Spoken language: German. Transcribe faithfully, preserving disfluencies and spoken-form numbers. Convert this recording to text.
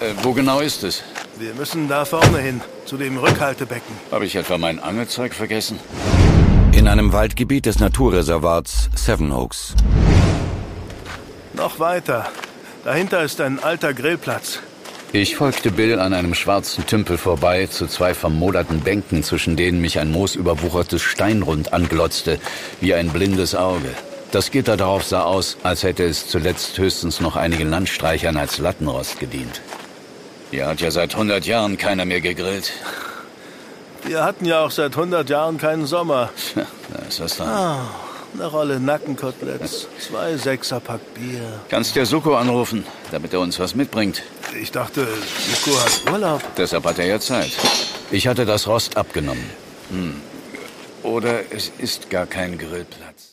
Äh, wo genau ist es? Wir müssen da vorne hin, zu dem Rückhaltebecken. Habe ich etwa mein Angelzeug vergessen? In einem Waldgebiet des Naturreservats Seven Oaks. Noch weiter. Dahinter ist ein alter Grillplatz. Ich folgte Bill an einem schwarzen Tümpel vorbei zu zwei vermoderten Bänken, zwischen denen mich ein moosüberwuchertes Steinrund anglotzte, wie ein blindes Auge. Das Gitter darauf sah aus, als hätte es zuletzt höchstens noch einigen Landstreichern als Lattenrost gedient. Hier hat ja seit hundert Jahren keiner mehr gegrillt. Wir hatten ja auch seit hundert Jahren keinen Sommer. Tja, da ist das dann. Ah, eine Rolle Nackenkoteletts, zwei Sechserpack Bier. Kannst der Suko anrufen, damit er uns was mitbringt. Ich dachte, Suko hat Urlaub. Deshalb hat er ja Zeit. Ich hatte das Rost abgenommen. Hm. Oder es ist gar kein Grillplatz.